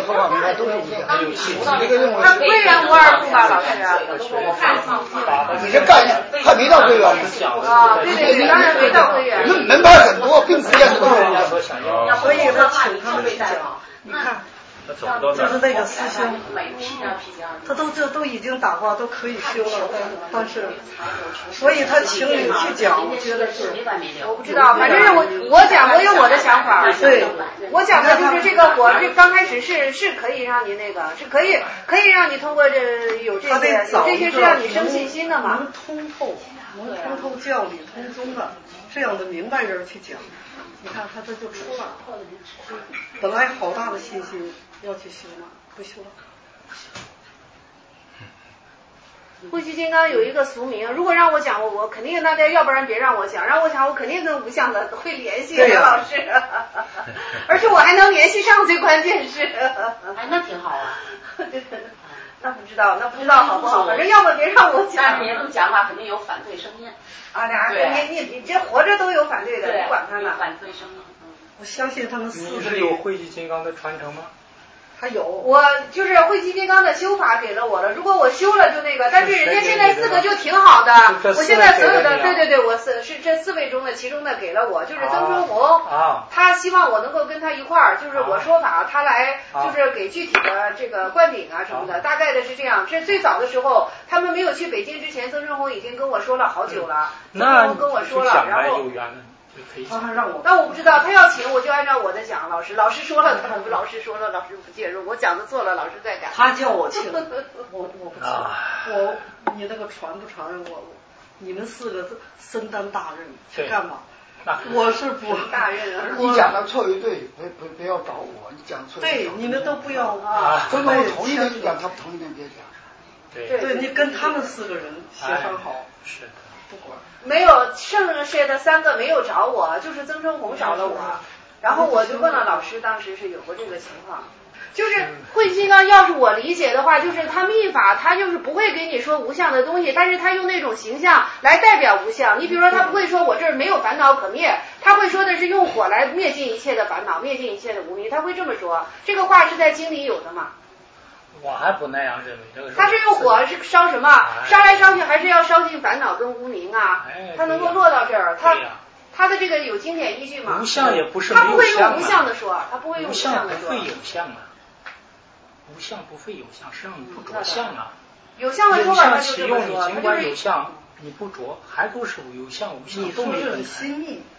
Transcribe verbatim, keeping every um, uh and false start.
说话明白都是无相。 这个认为他归元无二处吧，老师。 你这概念还没到归元。 啊，对对，当然没到归元。 门门派很多，并不见得都是无相。 所以他请他们去讲，你看。就是那个师兄，他都这都已经打卦都可以修了，但但是，所以他请你去讲，我觉得是， 我不知道，反正是我我讲我有我的想法， 对， 我讲的就是这个火，这刚开始是是可以让你那个是可以可以让你通过这有这些有这些是让你生信心的嘛， 能通透，能通透教理通宗的这样的明白人去讲。你看他这就出了，本来好大的信心要去修嘛，不修了。 慧虚金刚有一个俗名，如果让我讲，我我肯定那得，要不然别让我讲，让我讲我肯定跟无相的会联系的，老师，而且我还能联系上，最关键是， 哎，那挺好啊。 那不知道，那不知道好不好？反正要么别让我讲。 但是别人讲话肯定有反对声音。 啊，俩人你你你这活着都有反对的，你管他呢。 反对声音。 我相信他们四个。 你是有慧气金刚的传承吗？ 还有， 我就是慧气金刚的修法给了我了。如果我修了就那个，但是人家现在四个就挺好的。我现在所有的，对对对，我四是这四位中的其中的给了我，就是曾春红，他希望我能够跟他一块儿，就是我说法，他来就是给具体的这个灌顶啊什么的，大概的是这样。这最早的时候，他们没有去北京之前，曾春红已经跟我说了好久了，曾春红跟我说了，然后。 他还让我， 那我不知道，他要请我就按照我的讲，老师老师说了，老师说了，老师不介入，我讲的错了，老师再改。 他叫我请，我我不请，我你那个传不传我，你们四个身担大任去干嘛？我是不大任啊。 你讲的错与对，别别不要找我，你讲错。 对，你们都不要啊。 真的同一个就讲，他同一个别讲。 对， 对你跟他们四个人协商好。 是的。 不管没有剩下的三个没有找我，就是曾春红找了我，然后我就问了老师，当时是有过这个情况，就是慧金刚要是我理解的话，就是他密法他就是不会给你说无相的东西，但是他用那种形象来代表无相。你比如说他不会说我这儿没有烦恼可灭，他会说的是用火来灭尽一切的烦恼，灭尽一切的无明，他会这么说。这个话是在经里有的嘛？ 我还不那样认为，这个他是用火是烧什么？烧来烧去还是要烧尽烦恼跟无明啊？他能够落到这儿，他他的这个有经典依据吗？ 无相也不是他不会用无相的说，他不会用无相的说。 无相不会有相啊，无相不会有相，实际上你不着相啊。 有相的说法他就这么说， 有相起用，你尽管有相，你不着，还都是有相无相都没分开。 心意，